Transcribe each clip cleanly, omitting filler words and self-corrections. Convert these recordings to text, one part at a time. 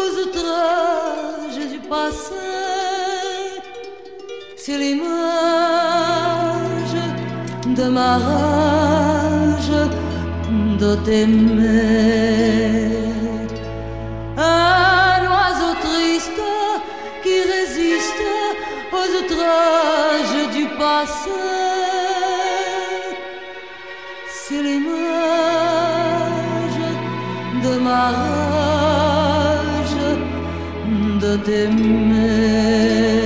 aux outrages du passé. C'est l'image de ma rage de t'aimer. Un oiseau triste qui résiste aux outrages du passé. C'est l'image de ma rage de t'aimer.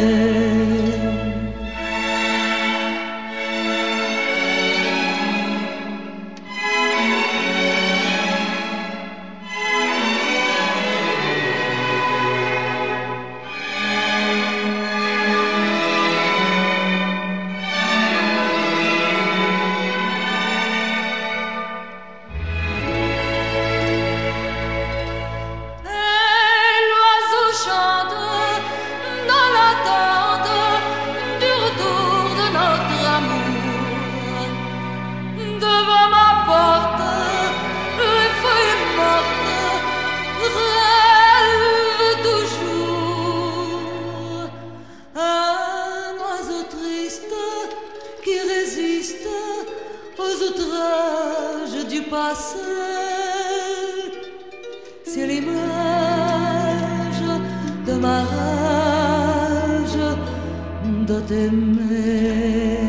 Aux outrages du passé, c'est l'image de ma rage de t'aimer.